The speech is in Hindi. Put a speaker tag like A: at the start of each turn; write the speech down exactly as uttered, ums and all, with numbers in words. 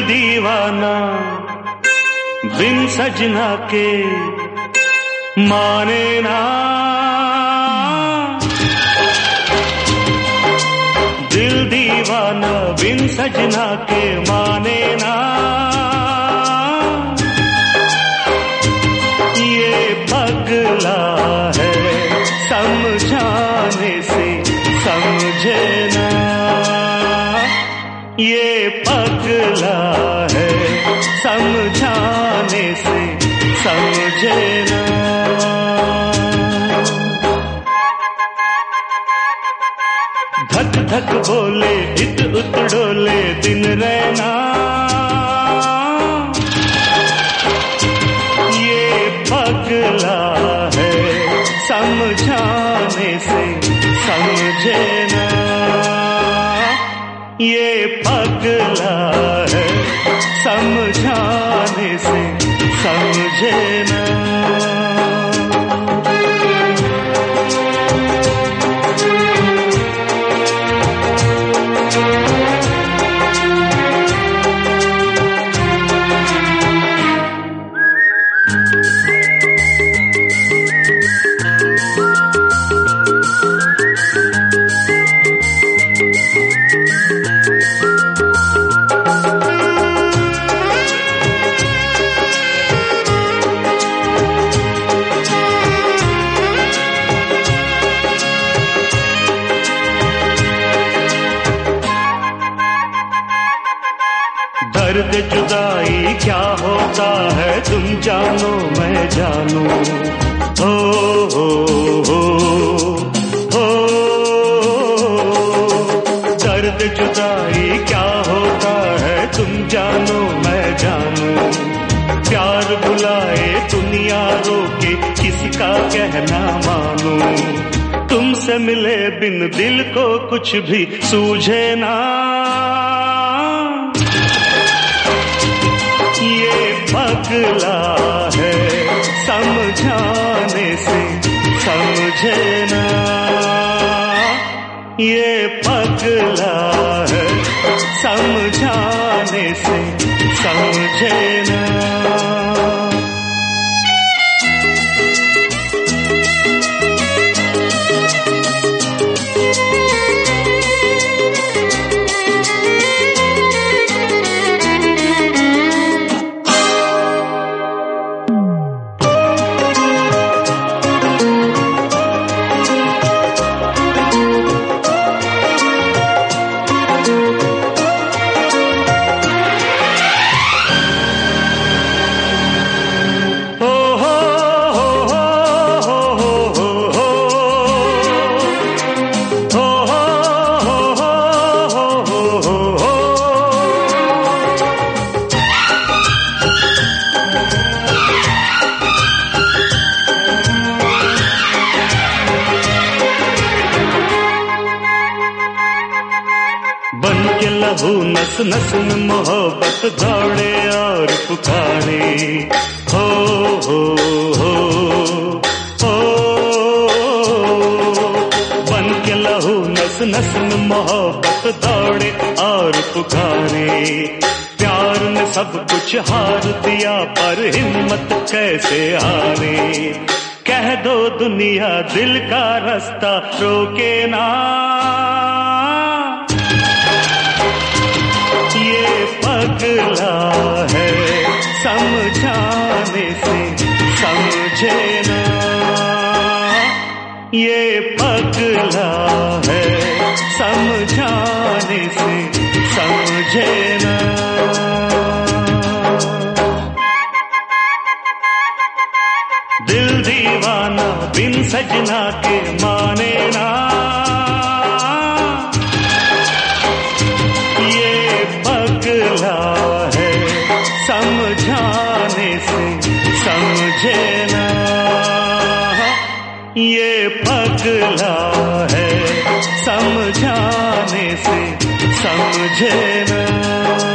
A: दीवाना बिन सजना के माने ना, दिल दीवाना बिन सजना के माने ना। ये पगला है समझाने से समझे ना, ये पगला है समझाने से समझे ना। धक धक बोले इत उत डोले दिन रहना, ये पगला है समझाने से समझे ना, ये पगला है समझाने से समझे ना। दर्द जुदाई क्या होता है तुम जानो मैं जानू, हो हो हो हो। दर्द जुदाई क्या होता है तुम जानो मैं जानू, प्यार बुलाए दुनिया रोके किसी का कहना मानू। तुमसे मिले बिन दिल को कुछ भी सूझे ना, ये पगला है समझाने से समझे ना, ये पगला है समझाने से समझे ना। बन के लहू नस नस में मोहब्बत दौड़े और पुकारे, हो हो हो हो। बन के लहू नस नस में मोहब्बत दौड़े और पुकारे। प्यार ने सब कुछ हार दिया पर हिम्मत कैसे हारे। कह दो दुनिया दिल का रास्ता रोके ना, ये पगला है समझाने से समझे ना, ये पगला है समझाने से समझे ना। दिल दीवाना बिन सजना के माने ना, पगला है समझाने से समझे ना, ये पगला है समझाने से समझे ना।